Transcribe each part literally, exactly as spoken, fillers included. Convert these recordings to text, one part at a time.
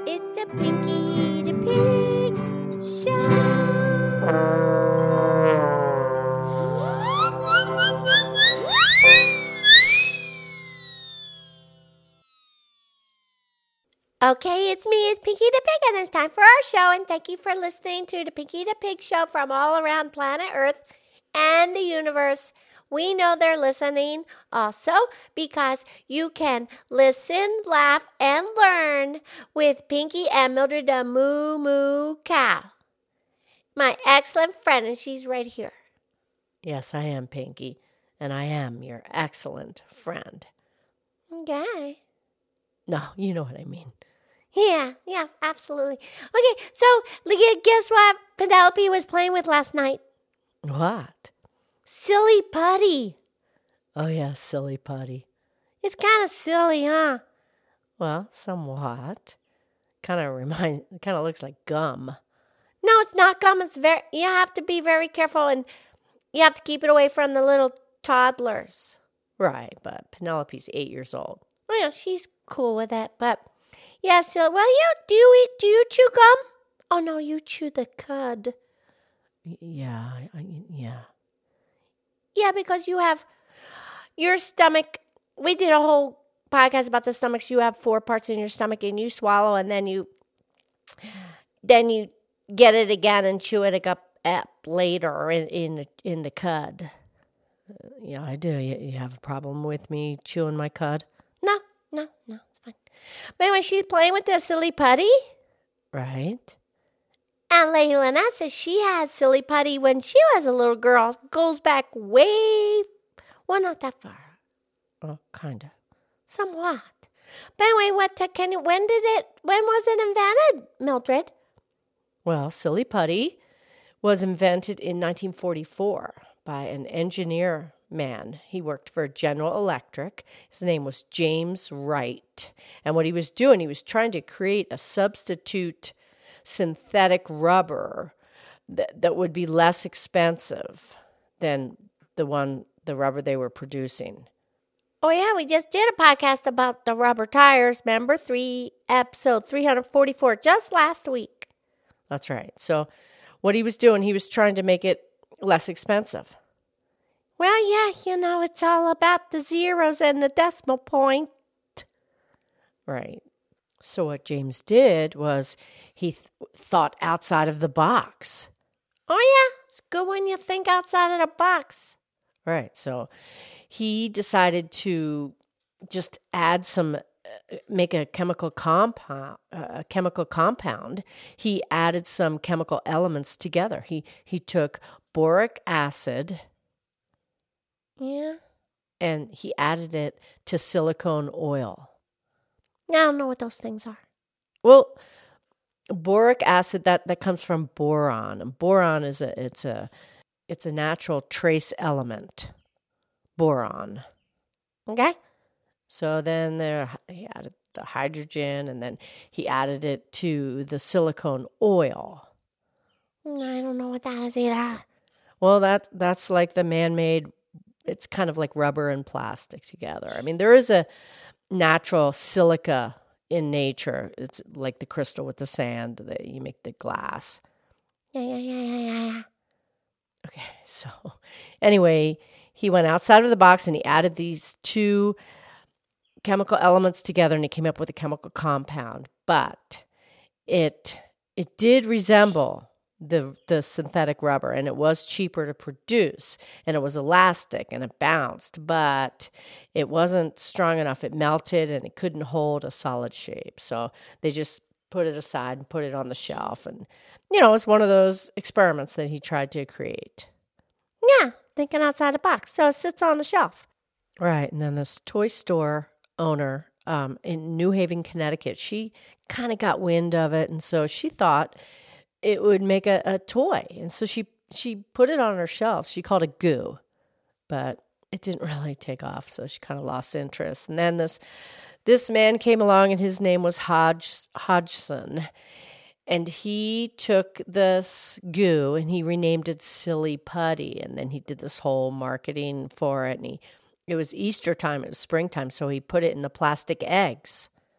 It's the Pinky the Pig Show. Okay, it's me, it's Pinky the Pig, and it's time for our show. And thank you for listening to the Pinky the Pig Show from all around planet Earth and the universe. We know they're listening also because you can listen, laugh, and learn with Pinky and Mildred the Moo Moo Cow, my excellent friend, and she's right here. Yes, I am, Pinky, and I am your excellent friend. Okay. No, you know what I mean. Yeah, yeah, absolutely. Okay, so guess what Penelope was playing with last night? What? Silly putty. Oh, yeah, silly putty. It's kind of silly, huh? Well, somewhat. Kind of remind. Kind of looks like gum. No, it's not gum. It's very. You have to be very careful, and you have to keep it away from the little toddlers. Right, but Penelope's eight years old. Oh, yeah, she's cool with it, but yeah, so well, you do you eat? Do you chew gum? Oh no, you chew the cud. Y- Yeah, I, I, yeah. Yeah, because you have your stomach. We did a whole podcast about the stomachs. You have four parts in your stomach, and you swallow, and then you, then you get it again and chew it up, up later in in the, in the cud. Yeah, I do. You, you have a problem with me chewing my cud? No, no, no, it's fine. But anyway, she's playing with the silly putty. Right. And Leilana says she has silly putty when she was a little girl. Goes back way, well, not that far. Oh, kind of. Somewhat. But anyway, what can you, when did it, when was it invented, Mildred? Well, silly putty was invented in nineteen forty-four by an engineer man. He worked for General Electric. His name was James Wright. And what he was doing, he was trying to create a substitute synthetic rubber that, that would be less expensive than the one, the rubber they were producing. Oh, yeah, we just did a podcast about the rubber tires, remember? Three, episode three forty-four, just last week. That's right. So what he was doing, he was trying to make it less expensive. Well, yeah, you know, it's all about the zeros and the decimal point. Right. So what James did was he th- thought outside of the box. Oh, yeah, it's good when you think outside of the box. Right. So he decided to just add some, uh, make a chemical compound, uh, a chemical compound. He added some chemical elements together. He he took boric acid. Yeah. And he added it to silicone oil. I don't know what those things are. Well, boric acid that, that comes from boron. And boron is a it's a it's a natural trace element. Boron. Okay. So then there he added the hydrogen, and then he added it to the silicone oil. I don't know what that is either. Well, that that's like the man-made. It's kind of like rubber and plastic together. I mean, there is a natural silica in nature. It's like the crystal with the sand that you make the glass. Yeah, yeah, yeah, yeah, yeah, yeah. Okay, so anyway, he went outside of the box and he added these two chemical elements together, and he came up with a chemical compound. But it it did resemble the the synthetic rubber, and it was cheaper to produce, and it was elastic, and it bounced, but it wasn't strong enough. It melted, and it couldn't hold a solid shape. So they just put it aside and put it on the shelf. And, you know, it's one of those experiments that he tried to create. Yeah, thinking outside the box. So it sits on the shelf. Right, and then this toy store owner um, in New Haven, Connecticut, she kind of got wind of it, and so she thought it would make a, a toy. And so she she put it on her shelf. She called it Goo, but it didn't really take off, so she kind of lost interest. And then this this man came along, and his name was Hodge, Hodgson. And he took this Goo, and he renamed it Silly Putty. And then he did this whole marketing for it. And he, it was Easter time, it was springtime, so he put it in the plastic eggs.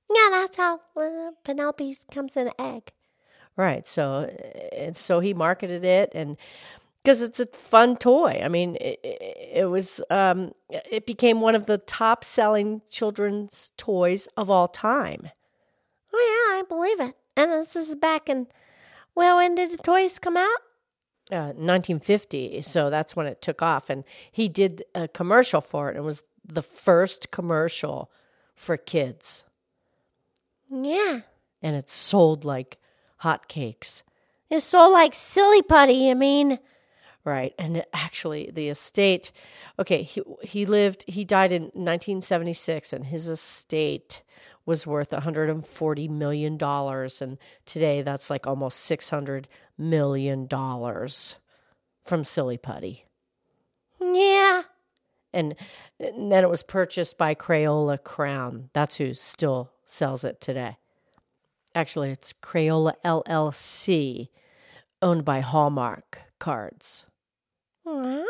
Yeah, that's how uh, Penelope comes in an egg. Right. So, and so he marketed it, and because it's a fun toy. I mean, it, it was, um, it became one of the top selling children's toys of all time. Oh, yeah, I believe it. And this is back in, well, when did the toys come out? Uh, nineteen fifty. So that's when it took off. And he did a commercial for it. It was the first commercial for kids. Yeah. And it sold like hotcakes. It's so like silly putty, I mean. Right. And it actually, the estate, okay, he, he lived, he died in nineteen seventy-six, and his estate was worth one hundred forty million dollars. And today that's like almost six hundred million dollars from Silly Putty. Yeah. And, and then it was purchased by Crayola Crown. That's who still sells it today. Actually, it's Crayola L L C, owned by Hallmark Cards. Wow.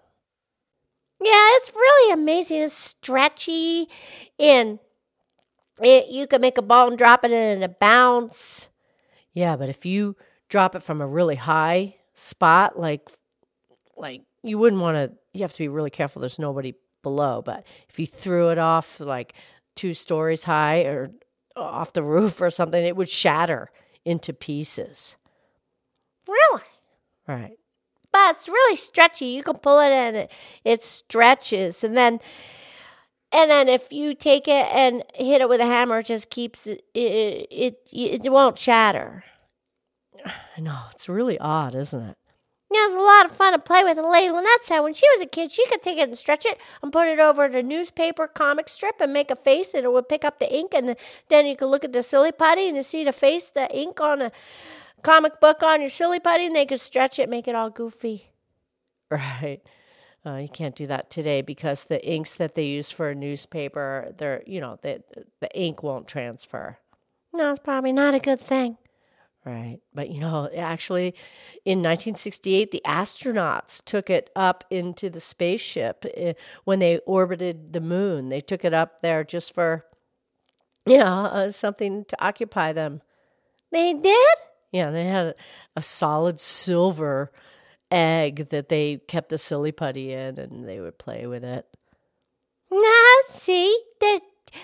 Yeah, it's really amazing. It's stretchy, and it, you can make a ball and drop it in and it bounce. Yeah, but if you drop it from a really high spot, like, like you wouldn't want to, you have to be really careful. There's nobody below. But if you threw it off like two stories high or off the roof or something, it would shatter into pieces. Really? Right. But it's really stretchy. You can pull it and it, it stretches. And then and then if you take it and hit it with a hammer, it just keeps it, it, it, it won't shatter. I know. It's really odd, isn't it? Yeah, it's a lot of fun to play with. And Lady Lynette said when she was a kid, she could take it and stretch it and put it over the newspaper comic strip and make a face, and it would pick up the ink. And then you could look at the Silly Putty and you see the face, the ink on a comic book on your Silly Putty, and they could stretch it, make it all goofy. Right. Uh, you can't do that today because the inks that they use for a newspaper, they're, you know, the the ink won't transfer. No, it's probably not a good thing. Right. But, you know, actually, in nineteen sixty-eight, the astronauts took it up into the spaceship when they orbited the moon. They took it up there just for, you know, uh, something to occupy them. They did? Yeah, they had a solid silver egg that they kept the Silly Putty in, and they would play with it. Nah, see, the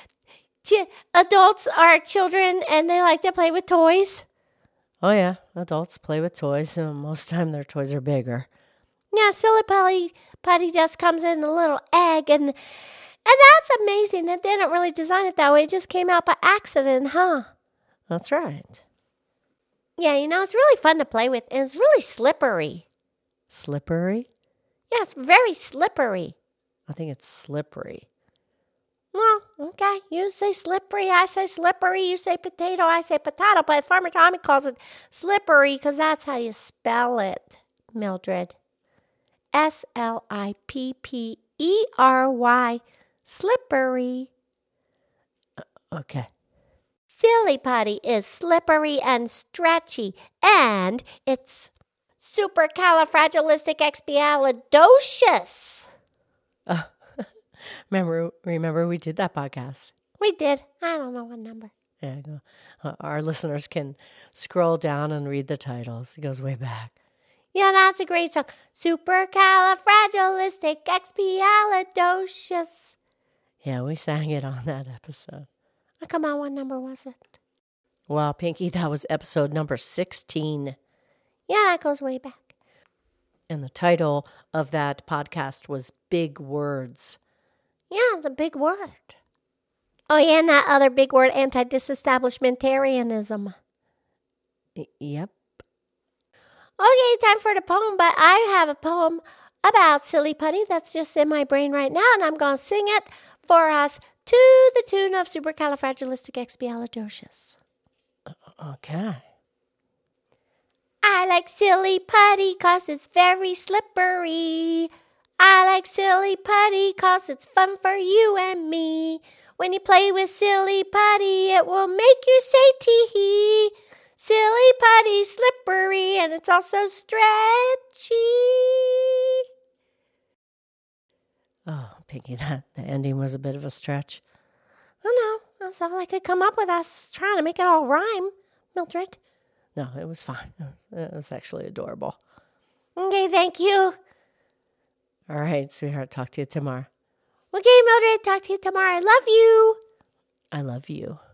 adults are children, and they like to play with toys. Oh, yeah, adults play with toys, and most of the time their toys are bigger. Yeah, Silly Putty, Putty just comes in a little egg, and and that's amazing. They didn't really design it that way. It just came out by accident, huh? That's right. Yeah, you know, it's really fun to play with, and it's really slippery. Slippery? Yeah, it's very slippery. I think it's slippery. Well, okay, you say slippery, I say slippery, you say potato, I say potato, but Farmer Tommy calls it slippery because that's how you spell it, Mildred. S L I P P E R Y, slippery. Uh, okay. Silly Putty is slippery and stretchy, and it's supercalifragilisticexpialidocious. Uh, remember, remember we did that podcast. We did. I don't know what number. Yeah, go. Uh, our listeners can scroll down and read the titles. It goes way back. Yeah, that's a great song. Supercalifragilisticexpialidocious. Yeah, we sang it on that episode. Oh, come on, what number was it? Well, Pinky, that was episode number sixteen. Yeah, that goes way back. And the title of that podcast was Big Words. Yeah, it's a big word. Oh, yeah, and that other big word, anti-disestablishmentarianism. Y- yep. Okay, time for the poem, but I have a poem about Silly Putty that's just in my brain right now, and I'm going to sing it for us to the tune of supercalifragilisticexpialidocious. Okay. I like Silly Putty 'cause it's very slippery. I like Silly Putty 'cause it's fun for you and me. When you play with Silly Putty, it will make you say tee-hee. Silly Putty, slippery, and it's also stretchy. Oh, Pinky, that the ending was a bit of a stretch. Oh, no, That's all I could come up with. I was trying to make it all rhyme, Mildred. No, it was fine. It was actually adorable. Okay, thank you. All right, sweetheart. Talk to you tomorrow. Okay, Mildred, talk to you tomorrow. I love you. I love you.